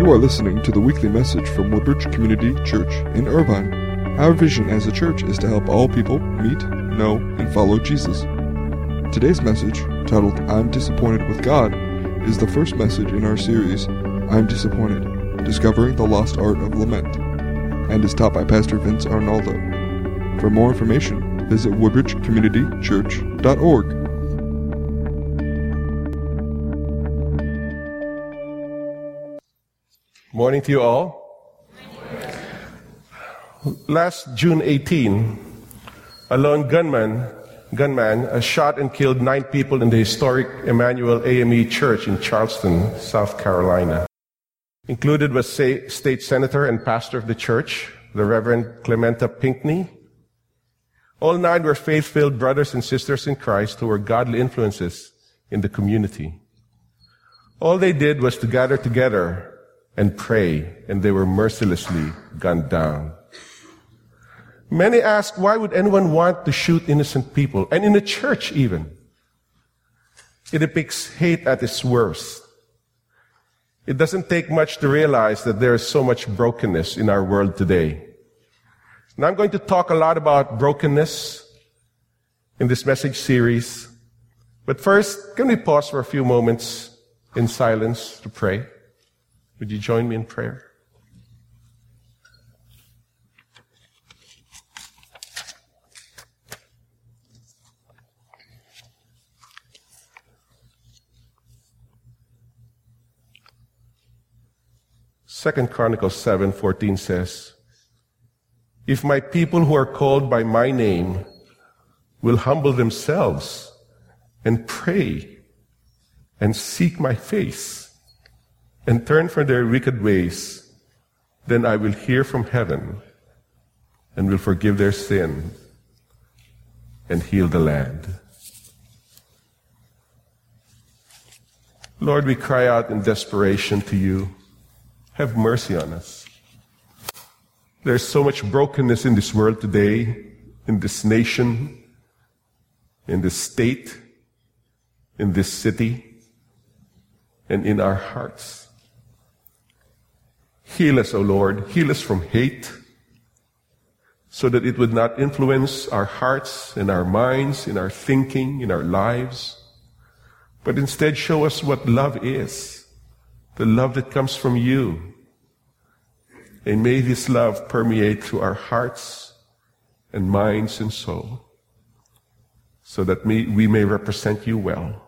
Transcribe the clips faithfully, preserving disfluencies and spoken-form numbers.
You are listening to the weekly message from Woodbridge Community Church in Irvine. Our vision as a church is to help all people meet, know, and follow Jesus. Today's message, titled I'm Disappointed with God, is the first message in our series, I'm Disappointed, Discovering the Lost Art of Lament, and is taught by Pastor Vince Arnaldo. For more information, visit woodbridge community church dot org. Morning to you all. Last June eighteenth, a lone gunman, gunman uh, shot and killed nine people in the historic Emmanuel A M E Church in Charleston, South Carolina. Included was say, state senator and pastor of the church, the Reverend Clementa Pinckney. All nine were faith-filled brothers and sisters in Christ who were godly influences in the community. All they did was to gather together and pray, and they were mercilessly gunned down. Many ask, why would anyone want to shoot innocent people, and in a church even? It depicts hate at its worst. It doesn't take much to realize that there is so much brokenness in our world today. Now I'm going to talk a lot about brokenness in this message series. But first, can we pause for a few moments in silence to pray? Would you join me in prayer? Second Chronicles seven fourteen says, if my people who are called by my name will humble themselves and pray and seek my face and turn from their wicked ways, then I will hear from heaven and will forgive their sin and heal the land. Lord, we cry out in desperation to you. Have mercy on us. There's so much brokenness in this world today, in this nation, in this state, in this city, and in our hearts. Heal us, O Lord. Heal us from hate so that it would not influence our hearts and our minds, in our thinking, in our lives, but instead show us what love is, the love that comes from you. And may this love permeate through our hearts and minds and soul so that we may represent you well.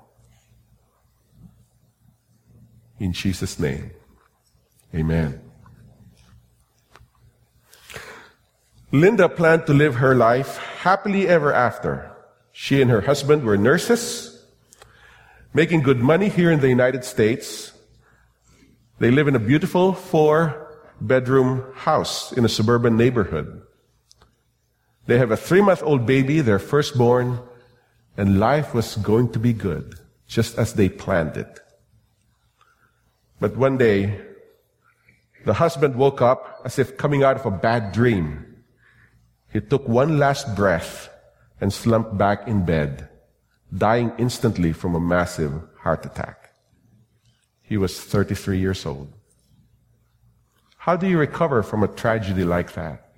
In Jesus' name, amen. Linda planned to live her life happily ever after. She and her husband were nurses, making good money here in the United States. They live in a beautiful four-bedroom house in a suburban neighborhood. They have a three-month-old baby, their firstborn, and life was going to be good, just as they planned it. But one day, the husband woke up as if coming out of a bad dream. He took one last breath and slumped back in bed, dying instantly from a massive heart attack. He was thirty-three years old. How do you recover from a tragedy like that?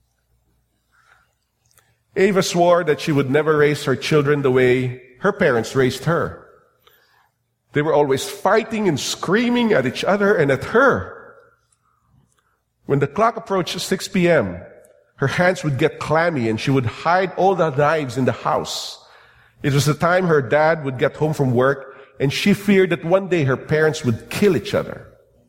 Ava swore that she would never raise her children the way her parents raised her. They were always fighting and screaming at each other and at her. When the clock approached six p.m., her hands would get clammy and she would hide all the knives in the house. It was the time her dad would get home from work and she feared that one day her parents would kill each other.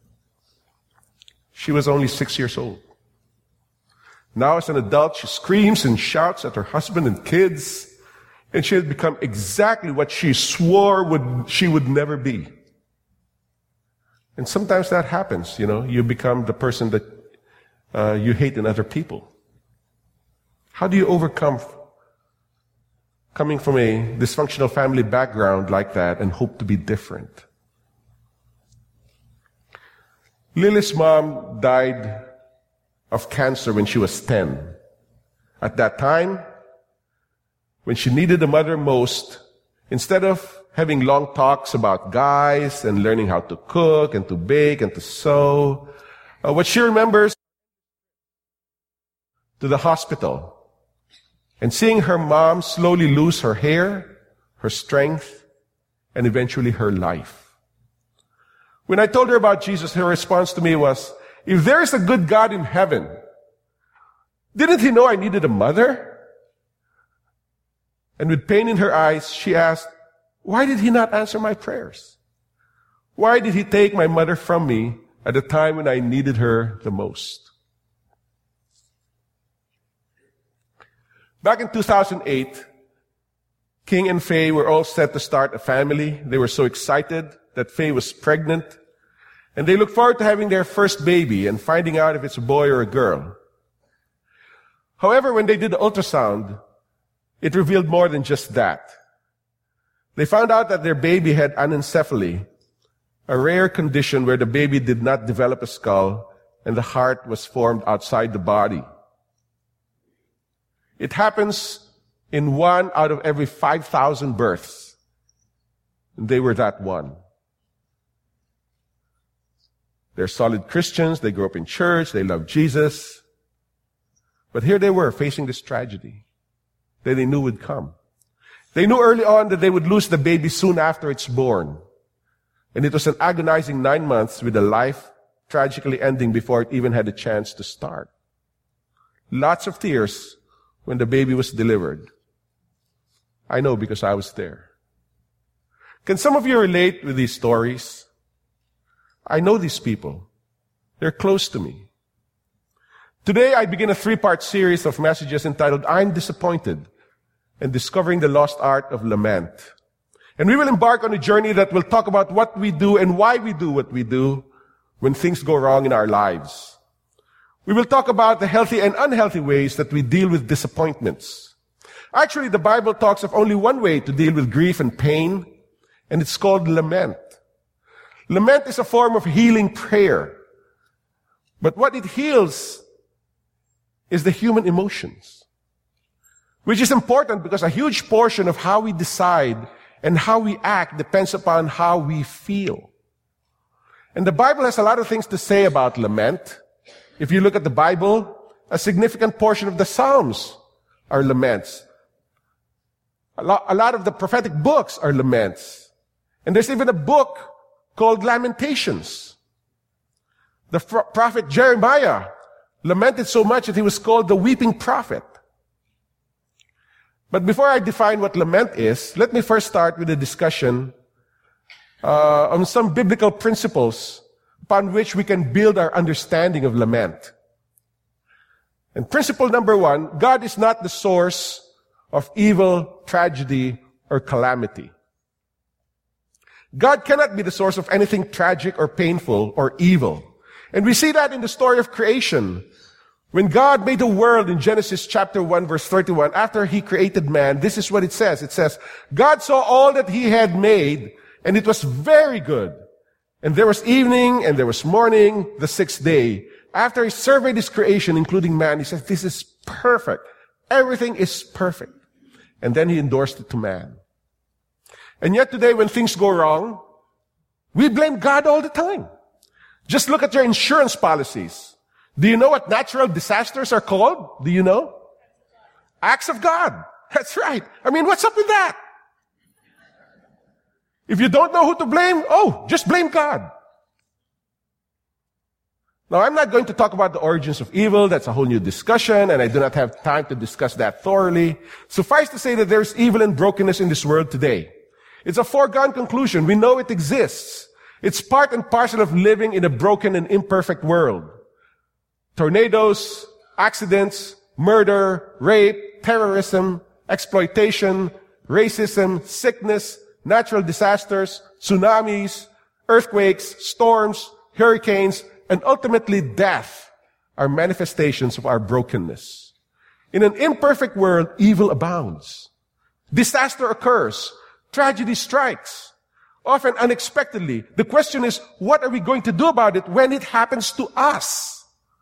She was only six years old. Now as an adult, she screams and shouts at her husband and kids, and she had become exactly what she swore would she would never be. And sometimes that happens, you know, you become the person that uh, you hate in other people. How do you overcome coming from a dysfunctional family background like that and hope to be different? Lily's mom died of cancer when she was ten. At that time, when she needed a mother most, instead of having long talks about guys and learning how to cook and to bake and to sew. Uh, what she remembers to the hospital and seeing her mom slowly lose her hair, her strength, and eventually her life. When I told her about Jesus, her response to me was, if there is a good God in heaven, didn't he know I needed a mother? And with pain in her eyes, she asked, why did he not answer my prayers? Why did he take my mother from me at a time when I needed her the most? Back in two thousand eight, King and Faye were all set to start a family. They were so excited that Faye was pregnant. And they looked forward to having their first baby and finding out if it's a boy or a girl. However, when they did the ultrasound, it revealed more than just that. They found out that their baby had anencephaly, a rare condition where the baby did not develop a skull and the heart was formed outside the body. It happens in one out of every five thousand births. And they were that one. They're solid Christians. They grew up in church. They love Jesus. But here they were facing this tragedy that they knew would come. They knew early on that they would lose the baby soon after it's born. And it was an agonizing nine months with the life tragically ending before it even had a chance to start. Lots of tears when the baby was delivered. I know because I was there. Can some of you relate with these stories? I know these people. They're close to me. Today, I begin a three-part series of messages entitled, I'm Disappointed, and Discovering the Lost Art of Lament. And we will embark on a journey that will talk about what we do and why we do what we do when things go wrong in our lives. We will talk about the healthy and unhealthy ways that we deal with disappointments. Actually, the Bible talks of only one way to deal with grief and pain, and it's called lament. Lament is a form of healing prayer. But what it heals is the human emotions, which is important because a huge portion of how we decide and how we act depends upon how we feel. And the Bible has a lot of things to say about lament. If you look at the Bible, a significant portion of the Psalms are laments. A lot, a lot of the prophetic books are laments. And there's even a book called Lamentations. The prophet Jeremiah lamented so much that he was called the weeping prophet. But before I define what lament is, let me first start with a discussion uh, on some biblical principles upon which we can build our understanding of lament. And principle number one, God is not the source of evil, tragedy, or calamity. God cannot be the source of anything tragic or painful or evil. And we see that in the story of creation. When God made the world in Genesis chapter one, verse thirty-one, after he created man, this is what it says. It says, God saw all that he had made, and it was very good. And there was evening, and there was morning, the sixth day. After he surveyed his creation, including man, he says, this is perfect. Everything is perfect. And then he endorsed it to man. And yet today, when things go wrong, we blame God all the time. Just look at your insurance policies. Do you know what natural disasters are called? Do you know? Acts of God. That's right. I mean, what's up with that? If you don't know who to blame, oh, just blame God. Now, I'm not going to talk about the origins of evil. That's a whole new discussion, and I do not have time to discuss that thoroughly. Suffice to say that there's evil and brokenness in this world today. It's a foregone conclusion. We know it exists. It's part and parcel of living in a broken and imperfect world. Tornadoes, accidents, murder, rape, terrorism, exploitation, racism, sickness, natural disasters, tsunamis, earthquakes, storms, hurricanes, and ultimately death are manifestations of our brokenness. In an imperfect world, evil abounds. Disaster occurs. Tragedy strikes. Often unexpectedly. The question is, what are we going to do about it when it happens to us?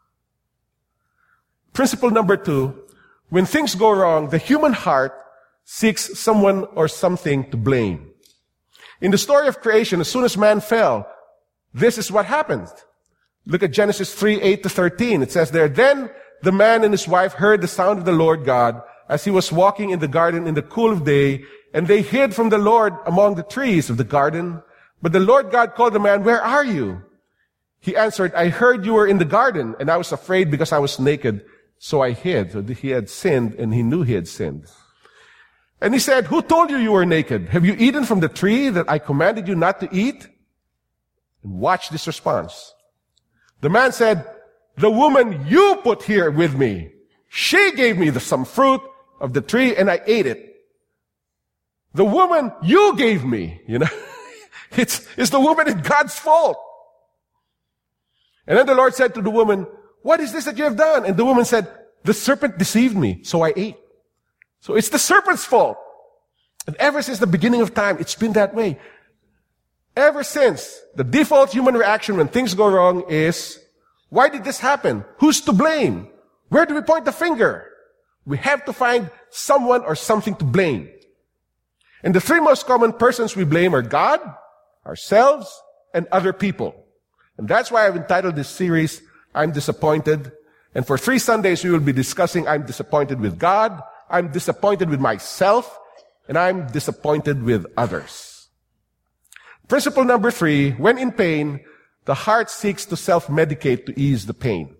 Principle number two, when things go wrong, the human heart seeks someone or something to blame. In the story of creation, as soon as man fell, this is what happened. Look at Genesis three, eight to thirteen. It says there, "Then the man and his wife heard the sound of the Lord God as he was walking in the garden in the cool of day, and they hid from the Lord among the trees of the garden. But the Lord God called the man, 'Where are you?' He answered, 'I heard you were in the garden, and I was afraid because I was naked, so I hid.'" So he had sinned, and he knew he had sinned. And he said, "Who told you you were naked? Have you eaten from the tree that I commanded you not to eat?" And watch this response. The man said, "The woman you put here with me, she gave me the, some fruit of the tree, and I ate it." The woman you gave me, you know, it's, it's the woman in God's fault. And then the Lord said to the woman, "What is this that you have done?" And the woman said, "The serpent deceived me, so I ate." So it's the serpent's fault. And ever since the beginning of time, it's been that way. Ever since, the default human reaction when things go wrong is, why did this happen? Who's to blame? Where do we point the finger? We have to find someone or something to blame. And the three most common persons we blame are God, ourselves, and other people. And that's why I've entitled this series, "I'm Disappointed." And for three Sundays, we will be discussing I'm disappointed with God, I'm disappointed with myself, and I'm disappointed with others. Principle number three, when in pain, the heart seeks to self-medicate to ease the pain.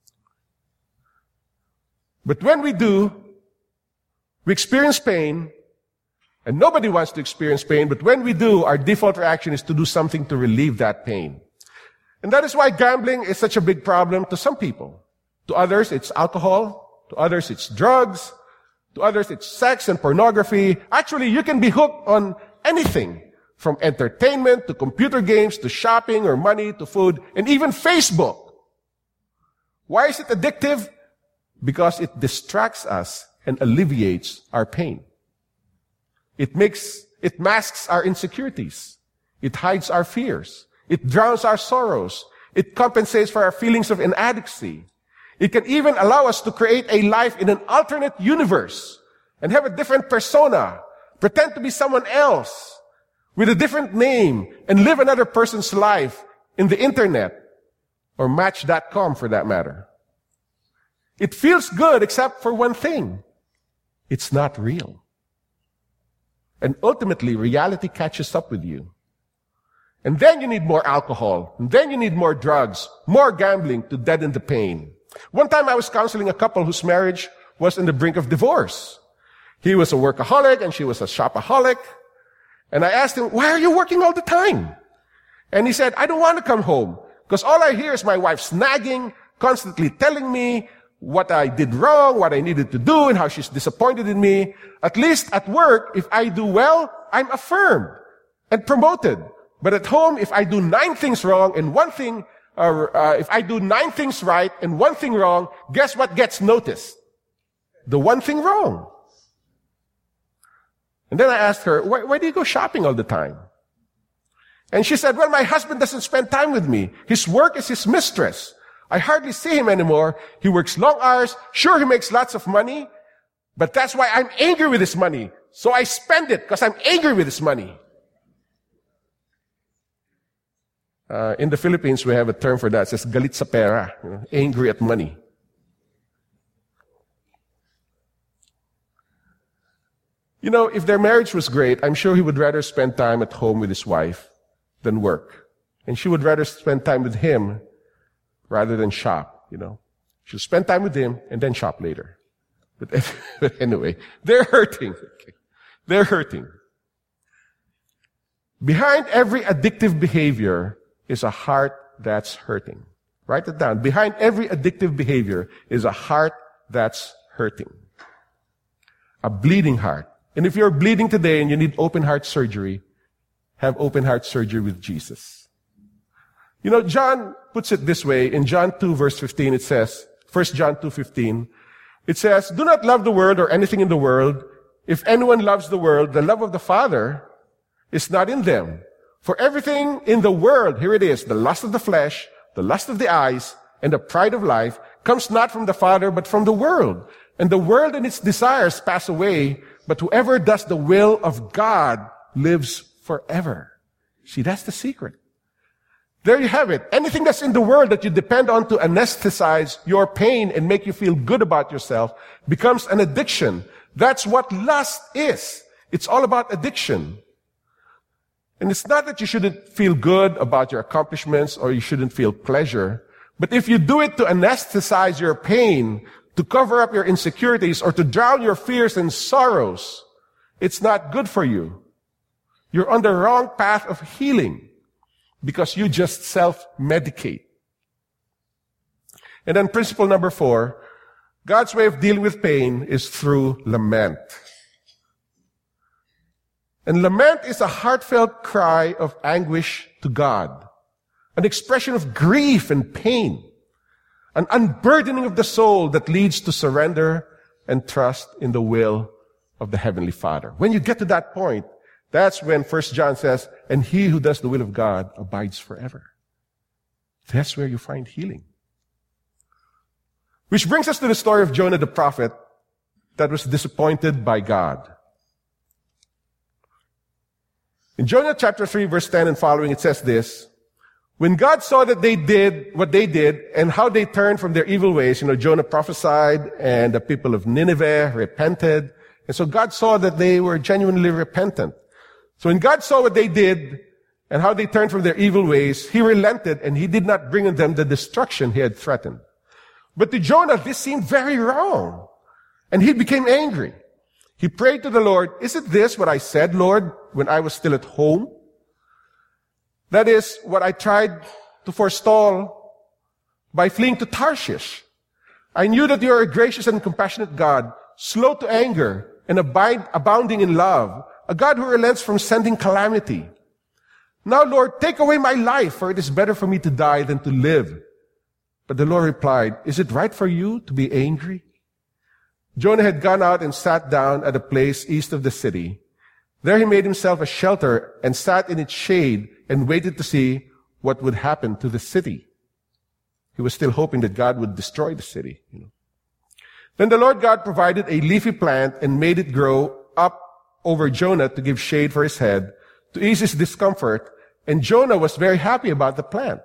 But when we do, we experience pain, and nobody wants to experience pain, but when we do, our default reaction is to do something to relieve that pain. And that is why gambling is such a big problem to some people. To others, it's alcohol. To others, it's drugs. To others, it's sex and pornography. Actually, you can be hooked on anything, from entertainment to computer games to shopping or money to food and even Facebook. Why is it addictive? Because it distracts us and alleviates our pain. It makes, it masks our insecurities. It hides our fears. It drowns our sorrows. It compensates for our feelings of inadequacy. It can even allow us to create a life in an alternate universe and have a different persona, pretend to be someone else with a different name and live another person's life in the internet or Match dot com for that matter. It feels good except for one thing. It's not real. And ultimately, reality catches up with you. And then you need more alcohol. And then you need more drugs, more gambling to deaden the pain. One time I was counseling a couple whose marriage was on the brink of divorce. He was a workaholic and she was a shopaholic. And I asked him, "Why are you working all the time?" And he said, "I don't want to come home because all I hear is my wife snagging, constantly telling me what I did wrong, what I needed to do, and how she's disappointed in me. At least at work, if I do well, I'm affirmed and promoted. But at home, if I do nine things wrong and one thing, or uh, if I do nine things right and one thing wrong, guess what gets noticed? The one thing wrong." And then I asked her, why, why do you go shopping all the time? And she said, "Well, my husband doesn't spend time with me. His work is his mistress. I hardly see him anymore. He works long hours. Sure, he makes lots of money, but that's why I'm angry with his money. So I spend it because I'm angry with his money." Uh, in the Philippines, we have a term for that. It says galit sa pera, you know, angry at money. You know, if their marriage was great, I'm sure he would rather spend time at home with his wife than work. And she would rather spend time with him rather than shop, you know. She'll spend time with him and then shop later. But, but anyway, they're hurting. Okay. They're hurting. Behind every addictive behavior is a heart that's hurting. Write it down. Behind every addictive behavior is a heart that's hurting. A bleeding heart. And if you're bleeding today and you need open heart surgery, have open heart surgery with Jesus. You know, John puts it this way. In John two verse fifteen, it says, First John two fifteen, it says, "Do not love the world or anything in the world. If anyone loves the world, the love of the Father is not in them. For everything in the world," here it is, "the lust of the flesh, the lust of the eyes, and the pride of life comes not from the Father, but from the world. And the world and its desires pass away, but whoever does the will of God lives forever." See, that's the secret. There you have it. Anything that's in the world that you depend on to anesthetize your pain and make you feel good about yourself becomes an addiction. That's what lust is. It's all about addiction. And it's not that you shouldn't feel good about your accomplishments or you shouldn't feel pleasure, but if you do it to anesthetize your pain, to cover up your insecurities, or to drown your fears and sorrows, it's not good for you. You're on the wrong path of healing because you just self-medicate. And then principle number four, God's way of dealing with pain is through lament. And lament is a heartfelt cry of anguish to God, an expression of grief and pain, an unburdening of the soul that leads to surrender and trust in the will of the Heavenly Father. When you get to that point, that's when First John says, and he who does the will of God abides forever. That's where you find healing. Which brings us to the story of Jonah the prophet that was disappointed by God. In Jonah chapter three, verse ten and following, it says this, when God saw that they did what they did and how they turned from their evil ways, you know, Jonah prophesied and the people of Nineveh repented. And so God saw that they were genuinely repentant. So when God saw what they did and how they turned from their evil ways, he relented and he did not bring on them the destruction he had threatened. But to Jonah, this seemed very wrong. And he became angry. He prayed to the Lord, isn't this what I said, Lord, when I was still at home? That is what I tried to forestall by fleeing to Tarshish. I knew that you are a gracious and compassionate God, slow to anger and abide, abounding in love, a God who relents from sending calamity. Now, Lord, take away my life, for it is better for me to die than to live. But the Lord replied, is it right for you to be angry? Jonah had gone out and sat down at a place east of the city. There he made himself a shelter and sat in its shade and waited to see what would happen to the city. He was still hoping that God would destroy the city. You know. Then the Lord God provided a leafy plant and made it grow up over Jonah to give shade for his head, to ease his discomfort, and Jonah was very happy about the plant.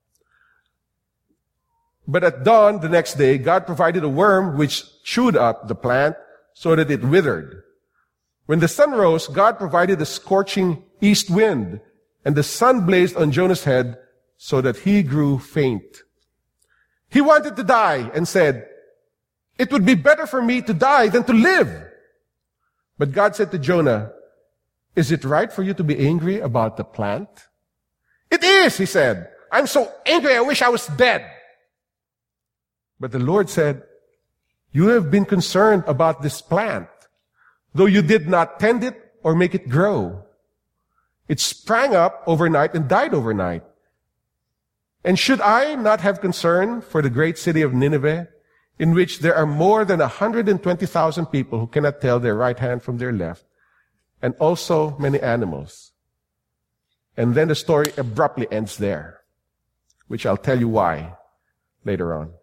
But at dawn the next day, God provided a worm which chewed up the plant so that it withered. When the sun rose, God provided a scorching east wind, and the sun blazed on Jonah's head so that he grew faint. He wanted to die and said, it would be better for me to die than to live. But God said to Jonah, is it right for you to be angry about the plant? It is, he said. I'm so angry I wish I was dead. But the Lord said, you have been concerned about this plant, though you did not tend it or make it grow. It sprang up overnight and died overnight. And should I not have concern for the great city of Nineveh, in which there are more than one hundred twenty thousand people who cannot tell their right hand from their left, and also many animals? And then the story abruptly ends there, which I'll tell you why later on.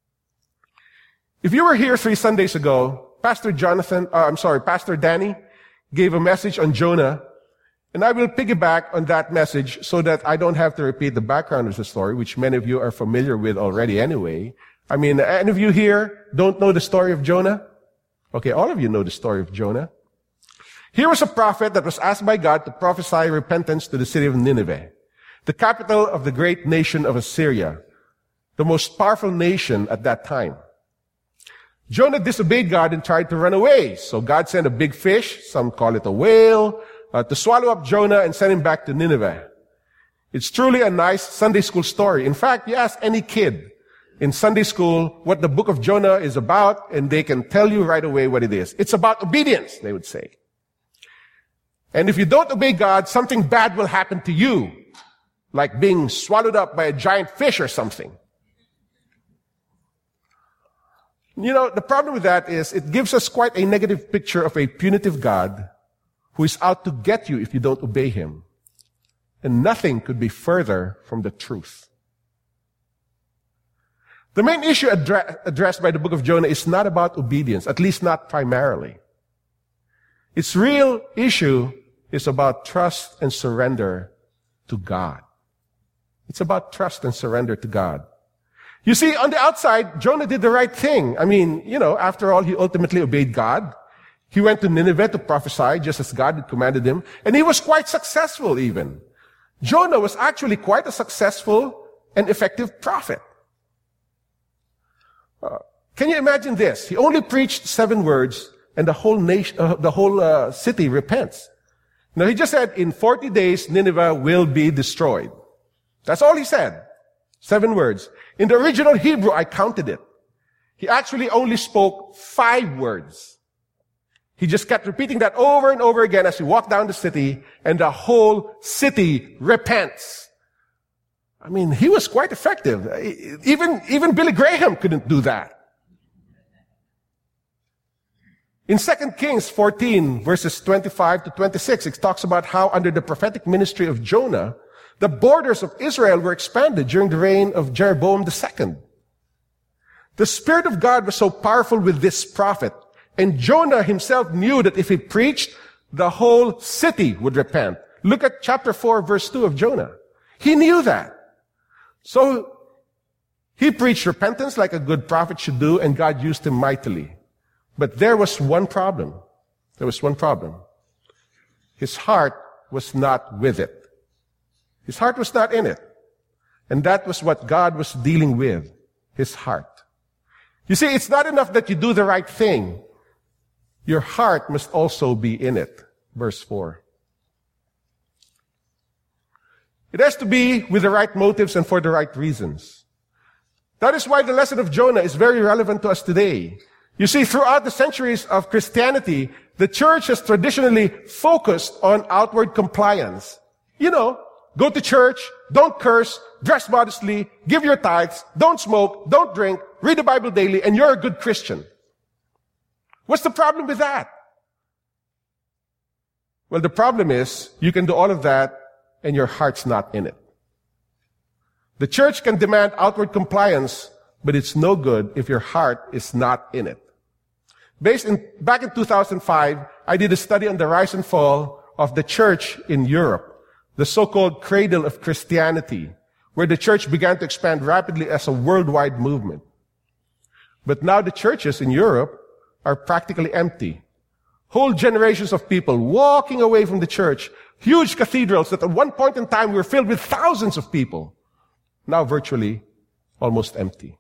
If you were here three Sundays ago, Pastor Jonathan, uh, I'm sorry, Pastor Danny gave a message on Jonah, and I will piggyback on that message so that I don't have to repeat the background of the story, which many of you are familiar with already anyway. I mean, any of you here don't know the story of Jonah? Okay, all of you know the story of Jonah. Here was a prophet that was asked by God to prophesy repentance to the city of Nineveh, the capital of the great nation of Assyria, the most powerful nation at that time. Jonah disobeyed God and tried to run away. So God sent a big fish, some call it a whale, uh, to swallow up Jonah and send him back to Nineveh. It's truly a nice Sunday school story. In fact, you ask any kid in Sunday school what the book of Jonah is about, and they can tell you right away what it is. It's about obedience, they would say. And if you don't obey God, something bad will happen to you, like being swallowed up by a giant fish or something. You know, the problem with that is it gives us quite a negative picture of a punitive God who is out to get you if you don't obey him. And nothing could be further from the truth. The main issue addre- addressed by the book of Jonah is not about obedience, at least not primarily. Its real issue is about trust and surrender to God. It's about trust and surrender to God. You see, on the outside, Jonah did the right thing. I mean, you know, after all, he ultimately obeyed God. He went to Nineveh to prophesy, just as God had commanded him, and he was quite successful even. Jonah was actually quite a successful and effective prophet. Uh, can you imagine this? He only preached seven words, and the whole nation, uh, the whole uh, city repents. Now, he just said, in forty days, Nineveh will be destroyed. That's all he said. Seven words. In the original Hebrew, I counted it. He actually only spoke five words. He just kept repeating that over and over again as he walked down the city, and the whole city repents. I mean, he was quite effective. Even, even Billy Graham couldn't do that. In Second Kings fourteen, verses twenty-five to twenty-six, it talks about how under the prophetic ministry of Jonah, the borders of Israel were expanded during the reign of Jeroboam the Second. The Spirit of God was so powerful with this prophet, and Jonah himself knew that if he preached, the whole city would repent. Look at chapter four, verse two of Jonah. He knew that. So he preached repentance like a good prophet should do, and God used him mightily. But there was one problem. There was one problem. His heart was not with it. His heart was not in it. And that was what God was dealing with, his heart. You see, it's not enough that you do the right thing. Your heart must also be in it. Verse four. It has to be with the right motives and for the right reasons. That is why the lesson of Jonah is very relevant to us today. You see, throughout the centuries of Christianity, the church has traditionally focused on outward compliance. You know, go to church, don't curse, dress modestly, give your tithes, don't smoke, don't drink, read the Bible daily, and you're a good Christian. What's the problem with that? Well, the problem is, you can do all of that, and your heart's not in it. The church can demand outward compliance, but it's no good if your heart is not in it. Based in, back in two thousand five, I did a study on the rise and fall of the church in Europe, the so-called cradle of Christianity, where the church began to expand rapidly as a worldwide movement. But now the churches in Europe are practically empty. Whole generations of people walking away from the church, huge cathedrals that at one point in time were filled with thousands of people, now virtually almost empty.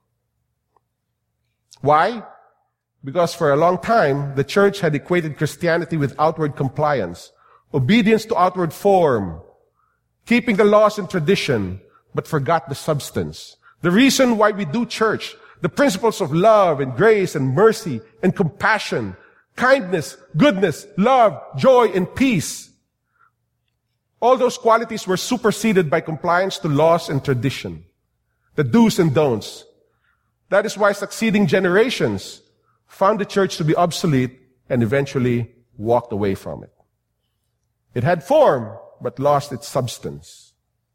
Why? Because for a long time, the church had equated Christianity with outward compliance, obedience to outward form, keeping the laws and tradition, but forgot the substance. The reason why we do church, the principles of love and grace and mercy and compassion, kindness, goodness, love, joy, and peace. All those qualities were superseded by compliance to laws and tradition, the do's and don'ts. That is why succeeding generations found the church to be obsolete and eventually walked away from it. It had form, but lost its substance.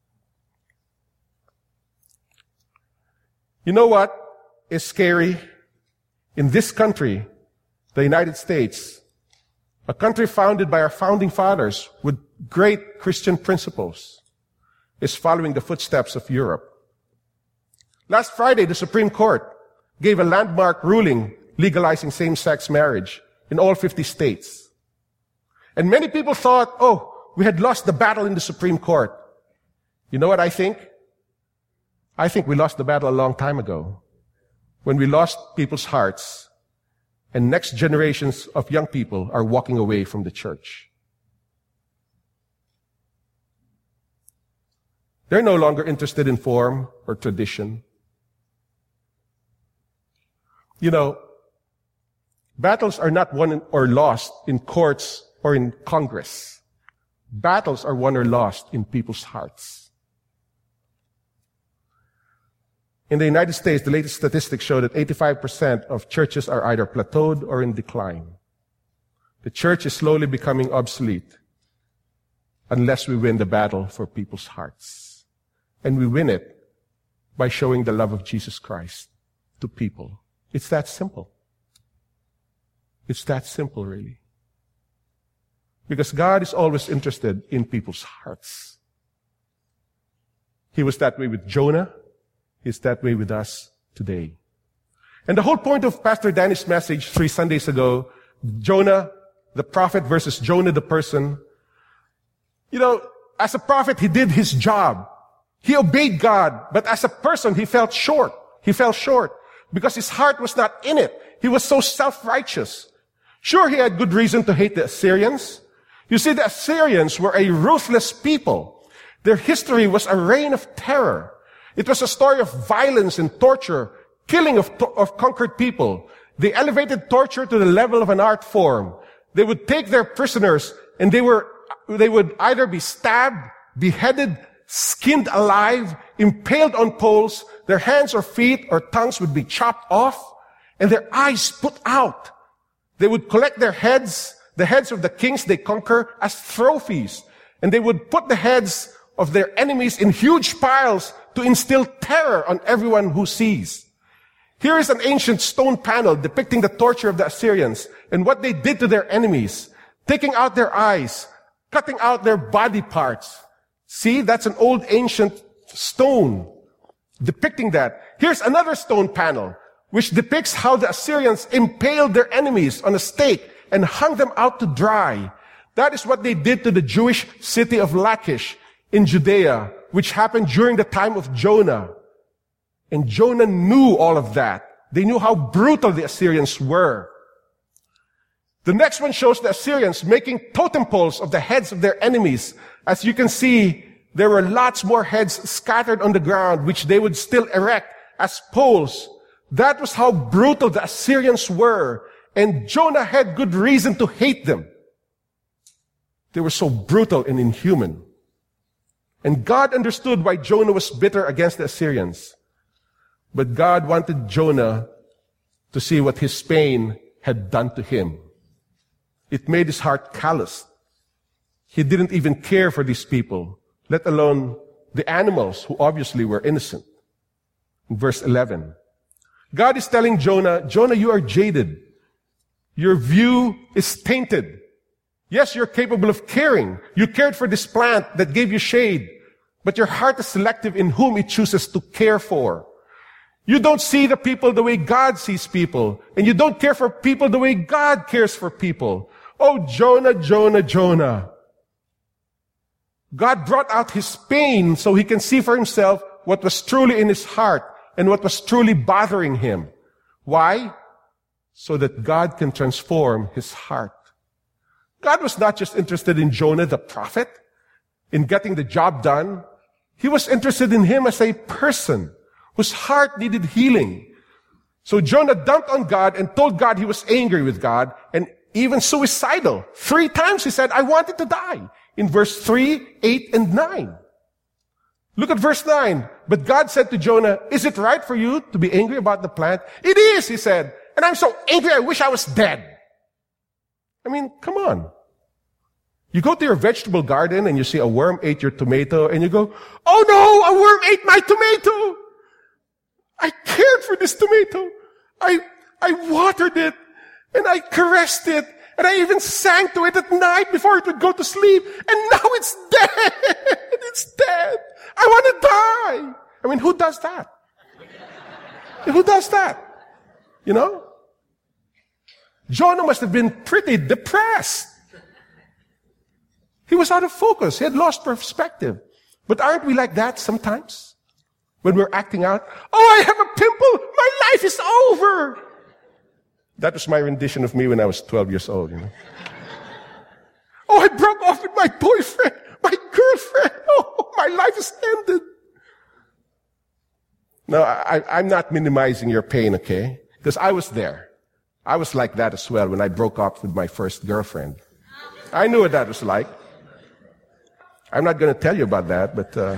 You know what is scary? In this country, the United States, a country founded by our founding fathers with great Christian principles, is following the footsteps of Europe. Last Friday, the Supreme Court gave a landmark ruling legalizing same-sex marriage in all fifty states. And many people thought, oh, we had lost the battle in the Supreme Court. You know what I think? I think we lost the battle a long time ago, when we lost people's hearts, and next generations of young people are walking away from the church. They're no longer interested in form or tradition. You know, battles are not won or lost in courts or in Congress. Battles are won or lost in people's hearts. In the United States, the latest statistics show that eighty-five percent of churches are either plateaued or in decline. The church is slowly becoming obsolete unless we win the battle for people's hearts. And we win it by showing the love of Jesus Christ to people. It's that simple. It's that simple, really. Because God is always interested in people's hearts. He was that way with Jonah. He's that way with us today. And the whole point of Pastor Danny's message three Sundays ago, Jonah, the prophet versus Jonah, the person. You know, as a prophet, he did his job. He obeyed God, but as a person, he fell short. He fell short because his heart was not in it. He was so self-righteous. Sure, he had good reason to hate the Assyrians. You see, the Assyrians were a ruthless people. Their history was a reign of terror. It was a story of violence and torture, killing of, of conquered people. They elevated torture to the level of an art form. They would take their prisoners and they were, they would either be stabbed, beheaded, skinned alive, impaled on poles. Their hands or feet or tongues would be chopped off and their eyes put out. They would collect their heads, the heads of the kings they conquer, as trophies. And they would put the heads of their enemies in huge piles to instill terror on everyone who sees. Here is an ancient stone panel depicting the torture of the Assyrians and what they did to their enemies, taking out their eyes, cutting out their body parts. See, that's an old ancient stone depicting that. Here's another stone panel which depicts how the Assyrians impaled their enemies on a stake and hung them out to dry. That is what they did to the Jewish city of Lachish in Judea, which happened during the time of Jonah. And Jonah knew all of that. They knew how brutal the Assyrians were. The next one shows the Assyrians making totem poles of the heads of their enemies. As you can see, there were lots more heads scattered on the ground, which they would still erect as poles. That was how brutal the Assyrians were. And Jonah had good reason to hate them. They were so brutal and inhuman. And God understood why Jonah was bitter against the Assyrians. But God wanted Jonah to see what his pain had done to him. It made his heart callous. He didn't even care for these people, let alone the animals who obviously were innocent. In verse eleven, God is telling Jonah, Jonah, you are jaded. Your view is tainted. Yes, you're capable of caring. You cared for this plant that gave you shade, but your heart is selective in whom it chooses to care for. You don't see the people the way God sees people, and you don't care for people the way God cares for people. Oh, Jonah, Jonah, Jonah. God brought out his pain so he can see for himself what was truly in his heart and what was truly bothering him. Why? So that God can transform his heart. God was not just interested in Jonah the prophet, in getting the job done. He was interested in him as a person whose heart needed healing. So Jonah dumped on God and told God he was angry with God and even suicidal. Three times he said, I wanted to die. In verse three, eight, and nine. Look at verse nine. But God said to Jonah, is it right for you to be angry about the plant? It is, he said. And I'm so angry I wish I was dead. I mean, come on. You go to your vegetable garden and you see a worm ate your tomato and you go, oh no, a worm ate my tomato. I cared for this tomato. I, I watered it and I caressed it and I even sang to it at night before it would go to sleep. And now it's dead. It's dead. I want to die. I mean, who does that? Who does that? You know? Jonah must have been pretty depressed. He was out of focus. He had lost perspective. But aren't we like that sometimes? When we're acting out, oh, I have a pimple. My life is over. That was my rendition of me when I was twelve years old, you know. Oh, I broke off with my boyfriend, my girlfriend. Oh, my life is ended. No, I, I'm not minimizing your pain, okay? Because I was there. I was like that as well when I broke up with my first girlfriend. I knew what that was like. I'm not going to tell you about that, but uh,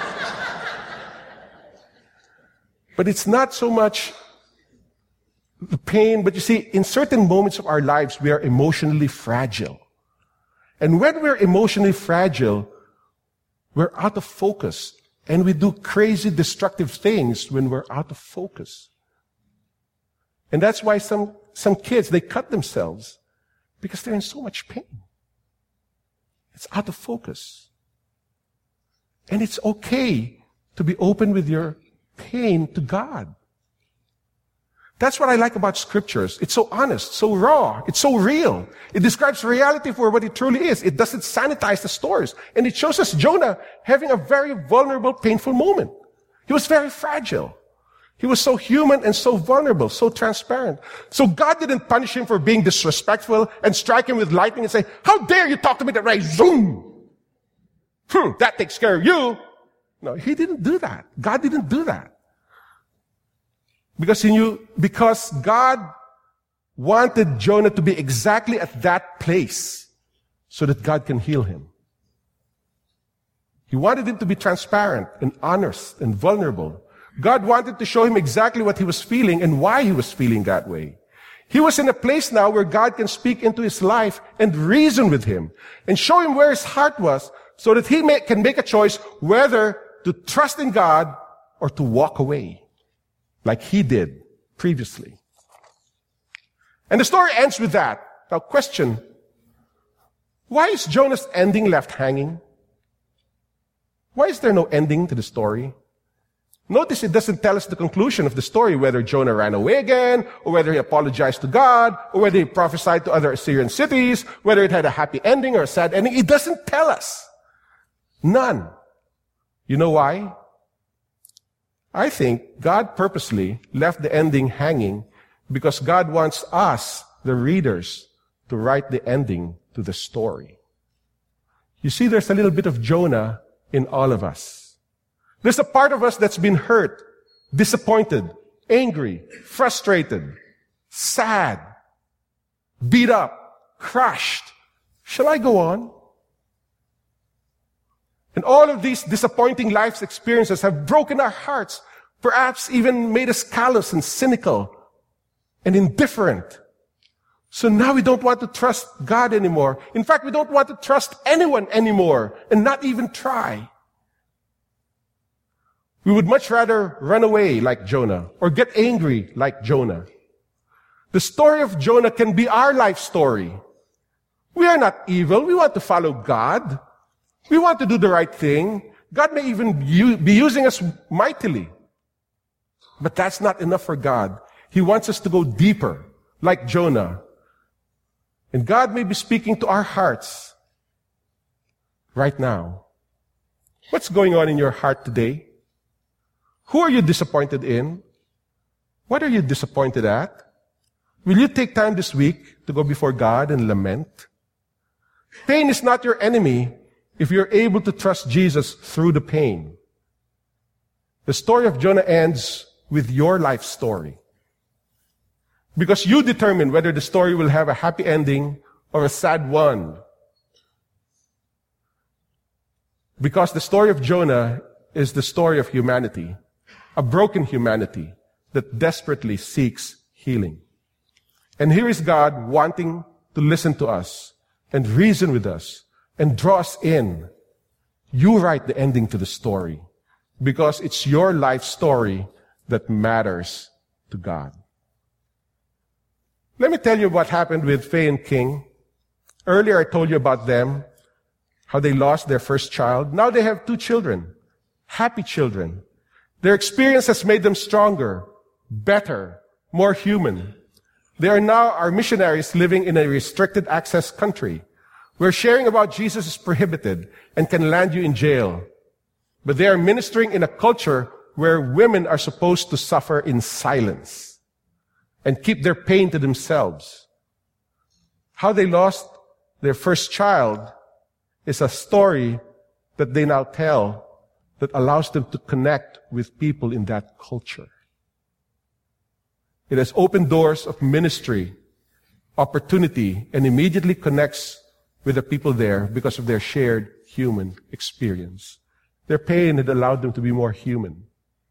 but it's not so much the pain, but you see, in certain moments of our lives, we are emotionally fragile. And when we're emotionally fragile, we're out of focus. And we do crazy, destructive things when we're out of focus. And that's why some, some kids, they cut themselves because they're in so much pain. It's out of focus. And it's okay to be open with your pain to God. That's what I like about scriptures. It's so honest, so raw, it's so real. It describes reality for what it truly is. It doesn't sanitize the stories. And it shows us Jonah having a very vulnerable, painful moment. He was very fragile. He was so human and so vulnerable, so transparent. So God didn't punish him for being disrespectful and strike him with lightning and say, how dare you talk to me that way? Zoom! Hmm, that takes care of you. No, he didn't do that. God didn't do that. Because he knew, because God wanted Jonah to be exactly at that place so that God can heal him. He wanted him to be transparent and honest and vulnerable. God wanted to show him exactly what he was feeling and why he was feeling that way. He was in a place now where God can speak into his life and reason with him and show him where his heart was so that he may, can make a choice whether to trust in God or to walk away, like he did previously. And the story ends with that. Now, question, why is Jonah's ending left hanging? Why is there no ending to the story? Notice it doesn't tell us the conclusion of the story, whether Jonah ran away again, or whether he apologized to God, or whether he prophesied to other Assyrian cities, whether it had a happy ending or a sad ending. It doesn't tell us. None. You know why? I think God purposely left the ending hanging because God wants us, the readers, to write the ending to the story. You see, there's a little bit of Jonah in all of us. There's a part of us that's been hurt, disappointed, angry, frustrated, sad, beat up, crushed. Shall I go on? And all of these disappointing life's experiences have broken our hearts, perhaps even made us callous and cynical and indifferent. So now we don't want to trust God anymore. In fact, we don't want to trust anyone anymore and not even try. We would much rather run away like Jonah or get angry like Jonah. The story of Jonah can be our life story. We are not evil. We want to follow God. We want to do the right thing. God may even be using us mightily. But that's not enough for God. He wants us to go deeper, like Jonah. And God may be speaking to our hearts right now. What's going on in your heart today? Who are you disappointed in? What are you disappointed at? Will you take time this week to go before God and lament? Pain is not your enemy if you're able to trust Jesus through the pain. The story of Jonah ends with your life story. Because you determine whether the story will have a happy ending or a sad one. Because the story of Jonah is the story of humanity, a broken humanity that desperately seeks healing. And here is God wanting to listen to us and reason with us and draw us in. You write the ending to the story because it's your life story that matters to God. Let me tell you what happened with Faye and King. Earlier I told you about them, how they lost their first child. Now they have two children, happy children. Their experience has made them stronger, better, more human. They are now our missionaries living in a restricted access country where sharing about Jesus is prohibited and can land you in jail. But they are ministering in a culture where women are supposed to suffer in silence and keep their pain to themselves. How they lost their first child is a story that they now tell that allows them to connect with people in that culture. It has opened doors of ministry, opportunity, and immediately connects with the people there because of their shared human experience. Their pain had allowed them to be more human.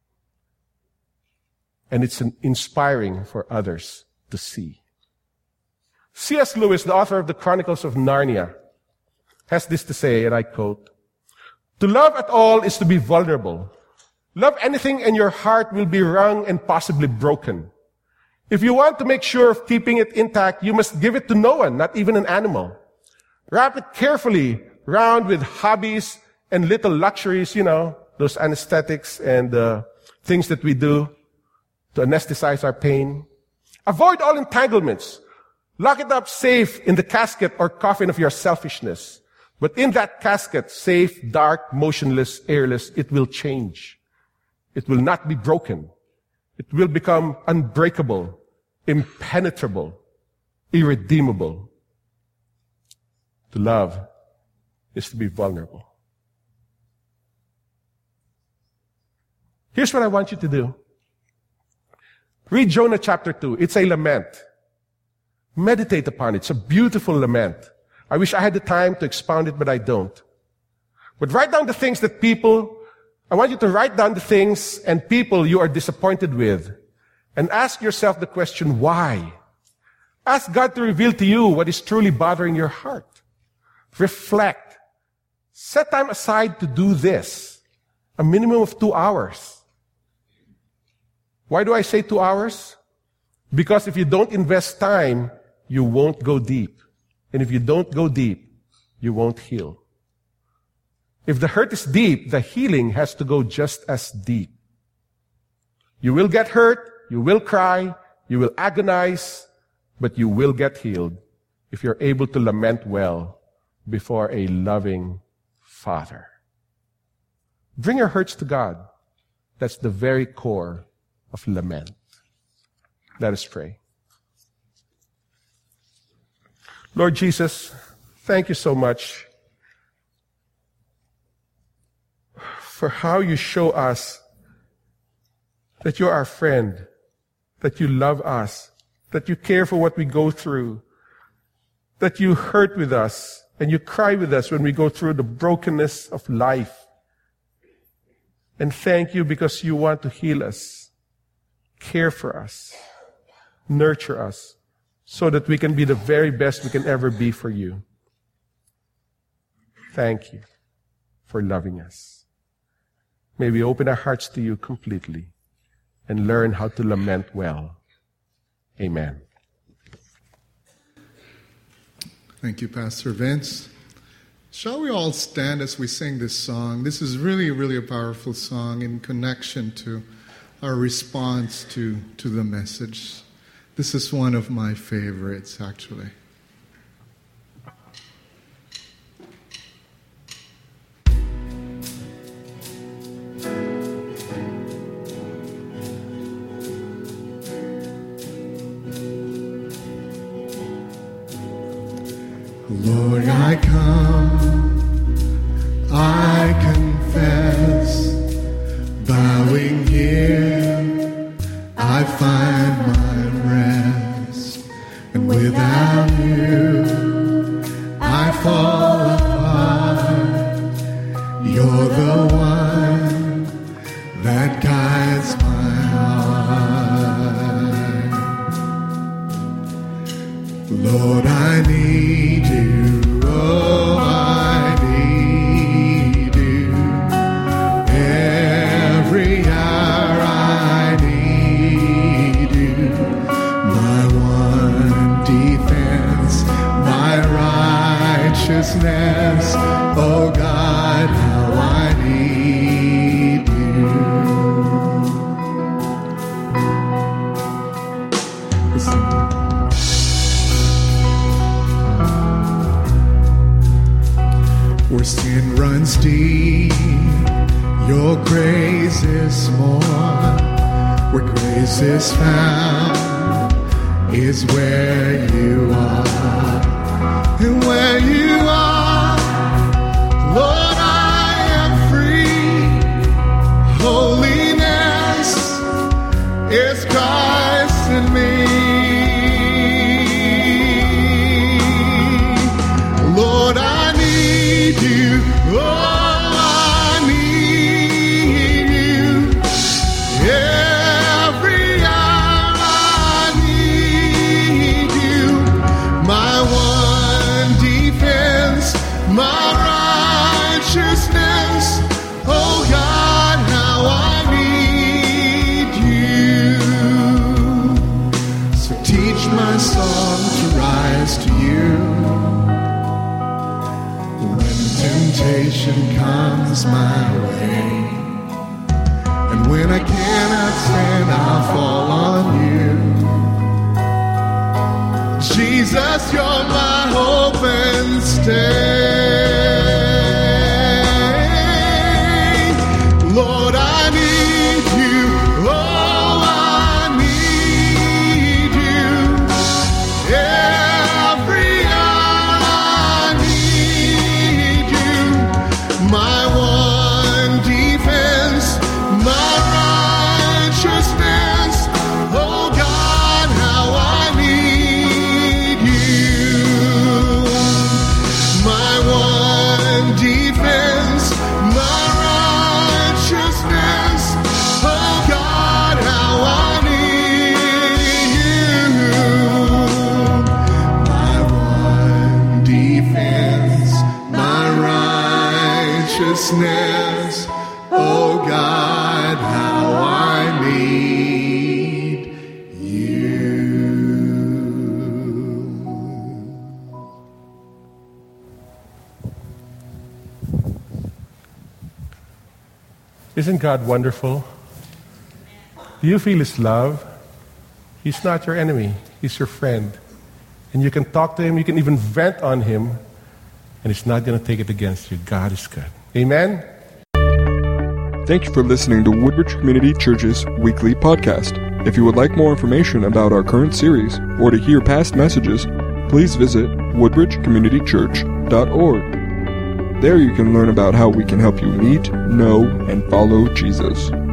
And it's an inspiring for others to see. C S Lewis, the author of the Chronicles of Narnia, has this to say, and I quote, "To love at all is to be vulnerable. Love anything and your heart will be wrung and possibly broken. If you want to make sure of keeping it intact, you must give it to no one, not even an animal. Wrap it carefully round with hobbies and little luxuries, you know, those anesthetics and uh, things that we do to anesthetize our pain. Avoid all entanglements. Lock it up safe in the casket or coffin of your selfishness. But in that casket, safe, dark, motionless, airless, it will change. It will not be broken. It will become unbreakable, impenetrable, irredeemable. To love is to be vulnerable. Here's what I want you to do. Read Jonah chapter two. It's a lament. Meditate upon it. It's a beautiful lament. I wish I had the time to expound it, but I don't. But write down the things that people, I want you to write down the things and people you are disappointed with. And ask yourself the question, why? Ask God to reveal to you what is truly bothering your heart. Reflect. Set time aside to do this. A minimum of two hours. Why do I say two hours? Because if you don't invest time, you won't go deep. And if you don't go deep, you won't heal. If the hurt is deep, the healing has to go just as deep. You will get hurt, you will cry, you will agonize, but you will get healed if you're able to lament well before a loving Father. Bring your hurts to God. That's the very core of lament. Let us pray. Lord Jesus, thank you so much for how you show us that you're our friend, that you love us, that you care for what we go through, that you hurt with us and you cry with us when we go through the brokenness of life. And thank you because you want to heal us, care for us, nurture us, so that we can be the very best we can ever be for you. Thank you for loving us. May we open our hearts to you completely and learn how to lament well. Amen. Thank you, Pastor Vince. Shall we all stand as we sing this song? This is really, really a powerful song in connection to our response to, to the message. This is one of my favorites, actually. Lord, I come, I confess, bowing here, I find my rest, and without you, I fall apart. You're the one that guides my heart. Lord, I need you, oh, I need you. Every hour I need you. My one defense, my righteousness, oh God, how I need you. Listen. Where sin runs deep, your grace is more. Where grace is found is where you are. And where you are, Lord, I am free. Holiness is Christ in me. Lord, I need you. Oh, I need you. Every hour I need you. My one defense, my righteousness. Oh God, how I need you. Yes, you're my hope and stay. Lord, I need you. Oh, I need you. Every hour I need you. My one defense, my righteousness. Oh God, how I need you. My one defense, my righteousness. Oh God, how I need you. My one defense, my righteousness. Oh God, how I need you. Isn't God wonderful? Do you feel His love? He's not your enemy. He's your friend. And you can talk to Him. You can even vent on Him. And He's not going to take it against you. God is good. Amen? Thank you for listening to Woodbridge Community Church's weekly podcast. If you would like more information about our current series or to hear past messages, please visit woodbridge community church dot org. There you can learn about how we can help you meet, know, and follow Jesus.